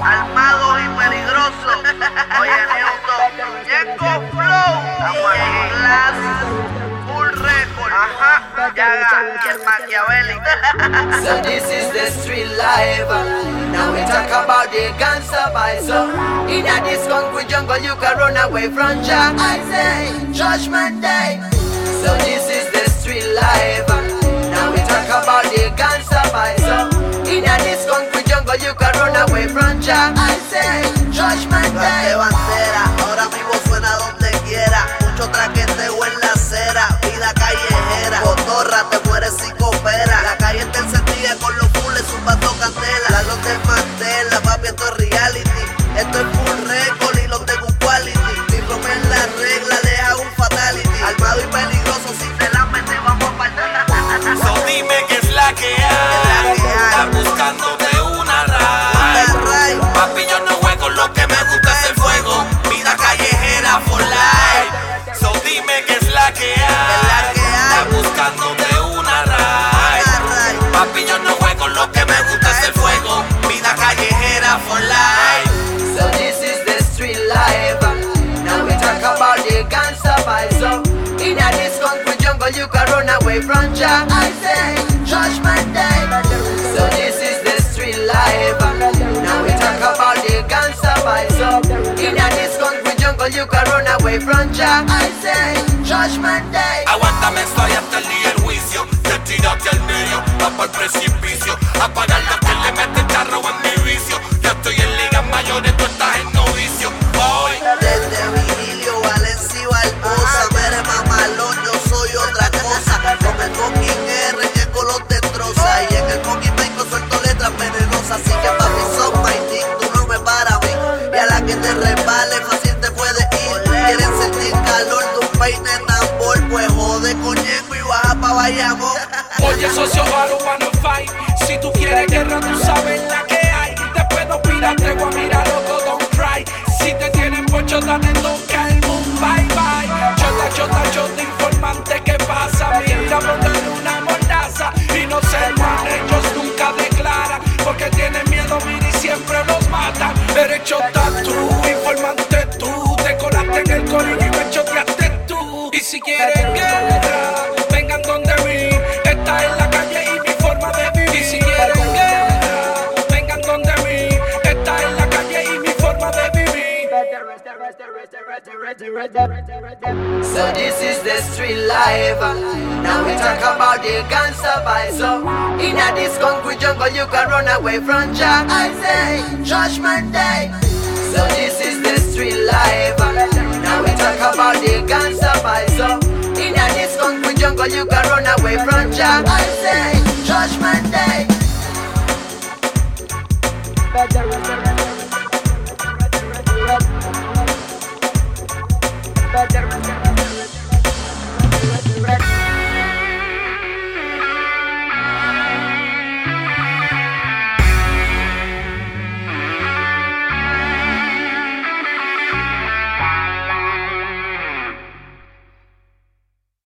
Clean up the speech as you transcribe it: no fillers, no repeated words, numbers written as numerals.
armados y peligrosos. Oye, Newton, Ñengo Flow, DJ Glass, Full Record, ajá, Yaga y el Machiavelli. So this is the street life. Now we talk about the gangsta vibe. So in a this concrete jungle you can run away from Jah. I say Judgment Day. So this is the street life. Now we talk about the gangsta vibe. So in a this concrete jungle you can run away from Jah. I say Judgment Day. De bandera, ahora mismo suena donde quiera. Mucho traqueteo en la acera, vida callejera. Cotorra, te mueres si coopera. La calle está encendida con los fulles, zumbando candela. La los de Mandela, papi, esto es reality. Esto es Full Record y los tengo un quality. Si rompen la regla, deja un fatality. Armado y peligroso, si te la metes, vamos a partir. So dime qué es la que hay. Estás buscando de una raíz. Papi, yo no juego, lo que me gusta es el fuego. Vida callejera for life. So dime qué es la que hay. Estás buscando de una raíz. Papi, yo no juego, lo que me gusta es el fuego. Vida callejera for life. So this is the street life. Now we talk about the gangsta vibe. So in a this concrete jungle you can run away from Jah. I say Judgment Day. So this is the street life. Now we talk about the gangsta vibe. So in a this concrete jungle you can run away from Jah. I say Judgment Day. Aguántame, estoy hasta el día del juicio. Te tiraste al medio, va para el precipicio. Apagar lo que le mete charro en mi vicio. Yo estoy en ligas mayores, tú estás en novicio. Hoy Desde Vigilio, Valencia y Barbosa, mere mamalón, yo soy otra cosa. Con el Coquín R, Ñengo los destroza. Y en el Coquín Banco suelto letras venenosas. Así que papi, son my dick, tú no me paras a mí. Y a la que te resbale, fácil te puedes ir. Quieren sentir calor de un peine tambor, pues jode con Ñengo y baja pa' Bayamón. Oye, socio, I don't wanna fight. Si tú quieres guerra, tú sabes la que hay. Después no pidas tregua, mira loco, don't cry. Si te tienen pocho, dame nunca el mundo, bye bye. Chota, informante, ¿qué pasa? Mira, montan una mordaza y no se van, ellos nunca declaran. Porque tienen miedo, mira, y siempre los matan. Eres chota tú, informante tú. Te colaste en el corillo y me choteaste tú. Y si quieren guerra, vengan donde mí. Esta es la calle y mi forma de vivir. Y si quieren guerra, vengan donde mí. Esta es la calle y mi forma de vivir. So this is the street life. Now we talk about the gangsta vibe. So in a this concrete jungle you can run away from Jah. I say Judgment Day. So this is the street life. Now we talk about the gangsta vibe. So in a this concrete jungle you can run away from Jah. I say